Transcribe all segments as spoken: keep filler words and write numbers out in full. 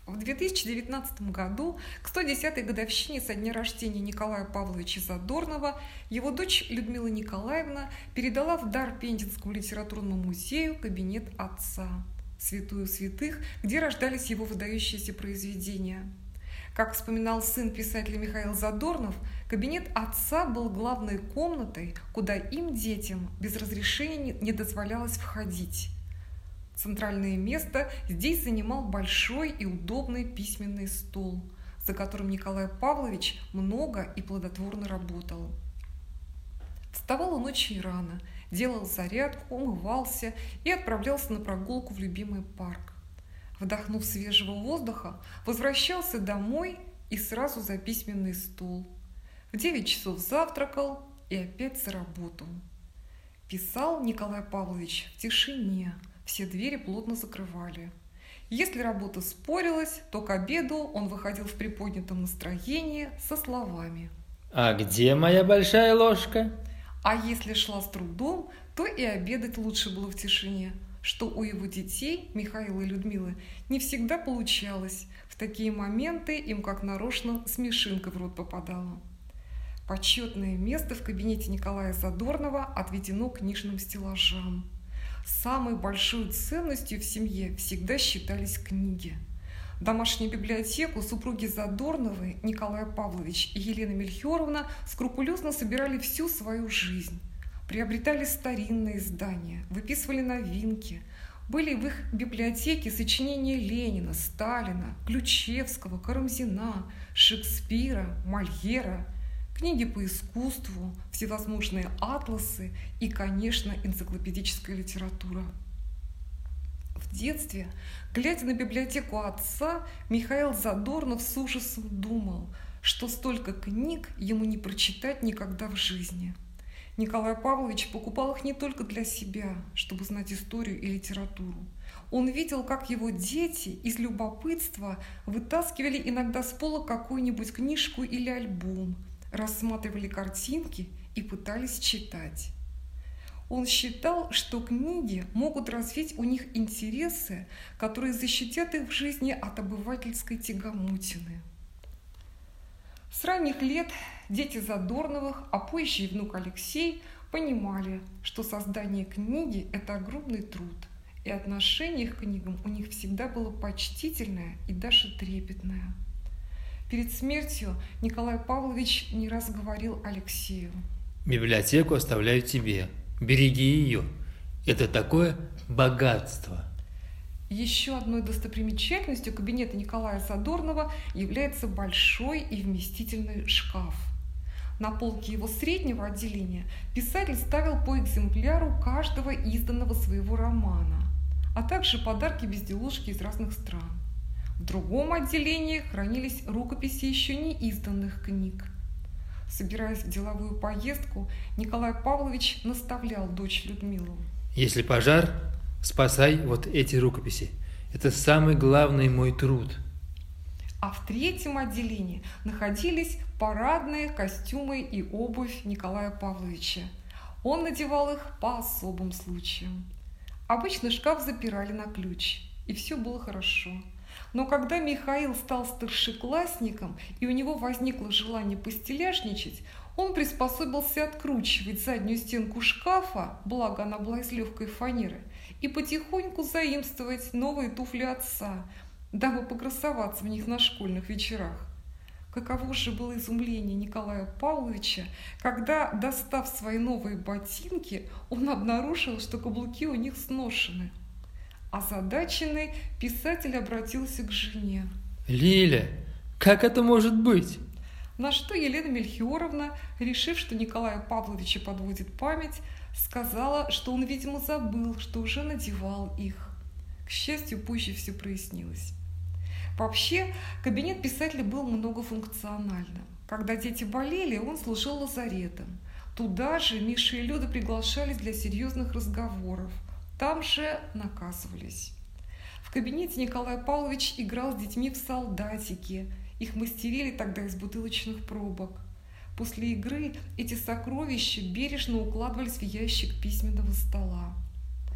В две тысячи девятнадцатом году, к сто десятой годовщине со дня рождения Николая Павловича Задорнова, его дочь Людмила Николаевна передала в дар Пензенскому литературному музею кабинет отца, святую святых, где рождались его выдающиеся произведения. Как вспоминал сын писателя Михаил Задорнов, кабинет отца был главной комнатой, куда им, детям, без разрешения не дозволялось входить. Центральное место здесь занимал большой и удобный письменный стол, за которым Николай Павлович много и плодотворно работал. Вставал он очень рано, делал зарядку, умывался и отправлялся на прогулку в любимый парк. Вдохнув свежего воздуха, возвращался домой и сразу за письменный стол. В девять часов завтракал и опять за работу. Писал Николай Павлович в тишине, все двери плотно закрывали. Если работа спорилась, то к обеду он выходил в приподнятом настроении со словами: «А где моя большая ложка?» А если шла с трудом, то и обедать лучше было в тишине, что у его детей, Михаила и Людмилы, не всегда получалось. В такие моменты им как нарочно смешинка в рот попадала. Почетное место в кабинете Николая Задорнова отведено книжным стеллажам. Самой большой ценностью в семье всегда считались книги. Домашнюю библиотеку супруги Задорновы, Николай Павлович и Елена Мельхиоровна, скрупулезно собирали всю свою жизнь. Приобретали старинные издания, выписывали новинки. Были в их библиотеке сочинения Ленина, Сталина, Ключевского, Карамзина, Шекспира, Мольера, книги по искусству, всевозможные атласы и, конечно, энциклопедическая литература. В детстве, глядя на библиотеку отца, Михаил Задорнов с ужасом думал, что столько книг ему не прочитать никогда в жизни. Николай Павлович покупал их не только для себя, чтобы знать историю и литературу. Он видел, как его дети из любопытства вытаскивали иногда с пола какую-нибудь книжку или альбом, рассматривали картинки и пытались читать. Он считал, что книги могут развить у них интересы, которые защитят их в жизни от обывательской тягомотины. С ранних лет дети Задорновых, а позже и внук Алексей, понимали, что создание книги – это огромный труд, и отношение к книгам у них всегда было почтительное и даже трепетное. Перед смертью Николай Павлович не раз говорил Алексею: «Библиотеку оставляю тебе, береги ее, это такое богатство». Еще одной достопримечательностью кабинета Николая Задорнова является большой и вместительный шкаф. На полке его среднего отделения писатель ставил по экземпляру каждого изданного своего романа, а также подарки-безделушки из разных стран. В другом отделении хранились рукописи еще не изданных книг. Собираясь в деловую поездку, Николай Павлович наставлял дочь Людмилу: «Если пожар, спасай вот эти рукописи. Это самый главный мой труд». А в третьем отделении находились парадные костюмы и обувь Николая Павловича. Он надевал их по особым случаям. Обычно шкаф запирали на ключ, и все было хорошо. Но когда Михаил стал старшеклассником, и у него возникло желание постеляшничать, он приспособился откручивать заднюю стенку шкафа, благо она была из легкой фанеры, и потихоньку заимствовать новые туфли отца, дабы покрасоваться в них на школьных вечерах. Каково же было изумление Николая Павловича, когда, достав свои новые ботинки, он обнаружил, что каблуки у них сношены. Озадаченный писатель обратился к жене: «Лиля, как это может быть?» На что Елена Мельхиоровна, решив, что Николая Павловича подводит память, сказала, что он, видимо, забыл, что уже надевал их. К счастью, позже все прояснилось. Вообще, кабинет писателя был многофункциональным. Когда дети болели, он служил лазаретом. Туда же Миша и Люда приглашались для серьезных разговоров. Там же наказывались. В кабинете Николай Павлович играл с детьми в солдатики. Их мастерили тогда из бутылочных пробок. После игры эти сокровища бережно укладывались в ящик письменного стола.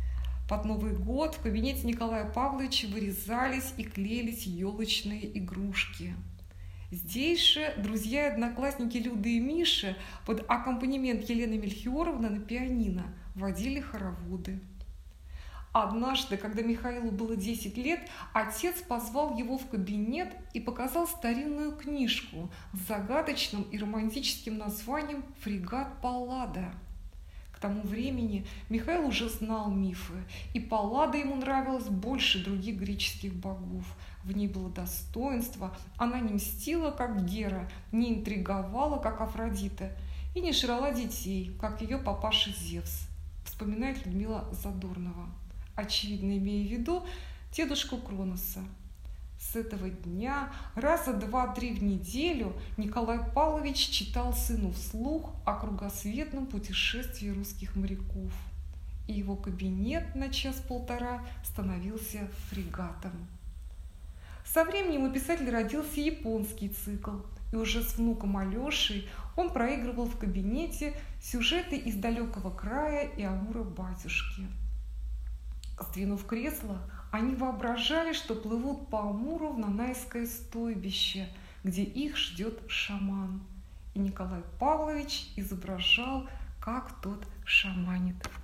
Под Новый год в кабинете Николая Павловича вырезались и клеились елочные игрушки. Здесь же друзья и одноклассники Люды и Миши под аккомпанемент Елены Мельхиоровны на пианино водили хороводы. Однажды, когда Михаилу было десять лет, отец позвал его в кабинет и показал старинную книжку с загадочным и романтическим названием «Фрегат Паллада». К тому времени Михаил уже знал мифы, и Паллада ему нравилась больше других греческих богов. В ней было достоинство, она не мстила, как Гера, не интриговала, как Афродита, и не жрала детей, как ее папаша Зевс, вспоминает Людмила Задорнова, очевидно имея в виду дедушку Кроноса. С этого дня раза два-три в неделю Николай Павлович читал сыну вслух о кругосветном путешествии русских моряков, и его кабинет на час-полтора становился фрегатом. Со временем у писателя родился японский цикл, и уже с внуком Алешей он проигрывал в кабинете сюжеты из далекого края и Амура-батюшки. Сдвинув кресло, они воображали, что плывут по Амуру в Нанайское стойбище, где их ждет шаман. И Николай Павлович изображал, как тот шаманит.